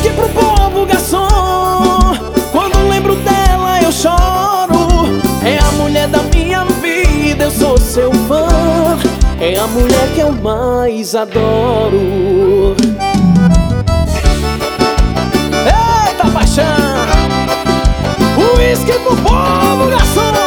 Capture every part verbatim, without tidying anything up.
Uísque pro povo, garçom. Quando lembro dela eu choro. É a mulher da minha vida, eu sou seu fã. É a mulher que eu mais adoro. Eita paixão! Uísque pro povo, garçom.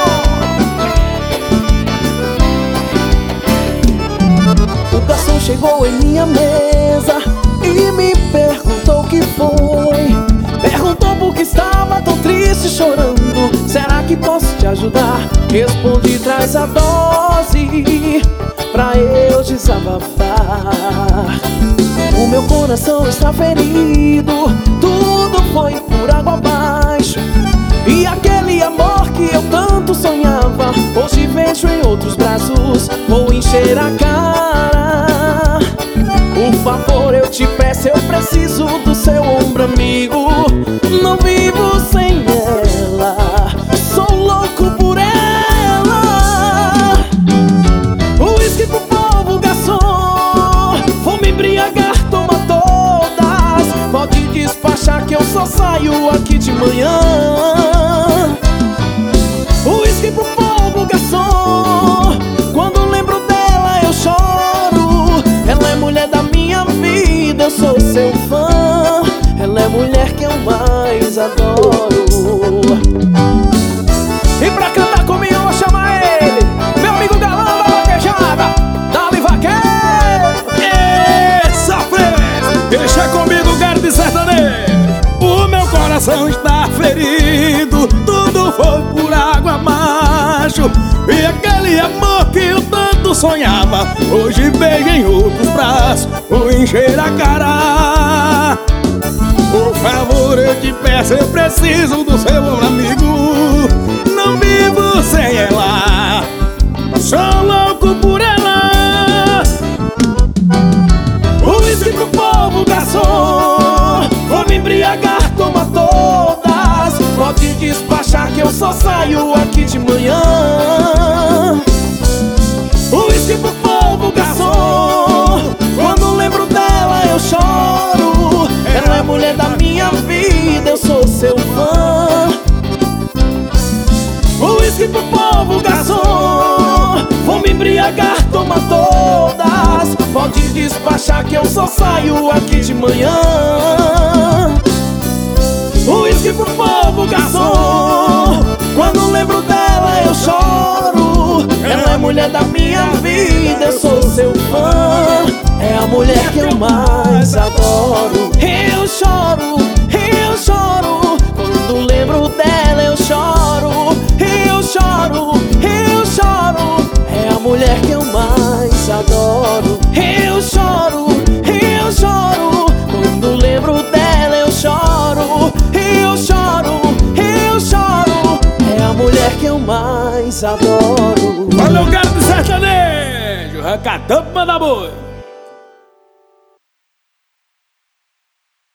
O garçom chegou em minha mesa e me perguntou o que foi. Perguntou por que estava tão triste, chorando. Será que posso te ajudar? Respondi, traz a dose pra eu desabafar. O meu coração está ferido, tudo foi por água abaixo. E aquele amor que eu tanto sonhava, hoje vejo em outros braços. Vou encher a cara. Por favor, eu te peço, eu preciso do seu ombro amigo. Não vivo sem ela, sou louco por ela. Uísque pro povo, garçom. Vou me embriagar, toma todas. Pode despachar que eu só saio aqui de manhã. Uísque pro povo, garçom. Quando lembro dela eu choro. Ela é mulher da minha vida, eu sou seu fã. Ela é mulher que eu mais adoro. E pra cantar comigo eu vou chamar ele, meu amigo galã da vaquejada, Dali Vaqueiro. Essa frente, deixa comigo, quero de sertanejo. O meu coração está ferido, tudo foi por água abaixo. E aquele amor que eu tanto sonhava, hoje vejo em outros braços. Vou encher a cara. Por favor, eu te peço, eu preciso do seu amigo. Não vivo sem ela, sou louco por ela. Uísque pro povo, garçom. Vou me embriagar, toma todas. Pode despachar que eu só saio aqui de manhã. Uísque pro povo, garçom. Quando lembro dela eu choro. Ela é mulher da minha vida, eu sou seu fã. Uísque pro povo, garçom. Vou me embriagar, toma todas. Pode despachar que eu só saio aqui de manhã. Uísque pro povo, garçom. Quando lembro dela eu choro. Ela é mulher da minha vida, eu sou seu fã. É a mulher que eu mais adoro. Eu choro, eu choro. Quando lembro dela eu choro. Eu choro, eu choro. É a mulher que eu mais adoro. Eu choro, eu choro. Quando lembro dela eu choro. Eu choro, eu choro. É a mulher que eu mais adoro. Valeu, cara do sertanejo, recadão pra mandar boi.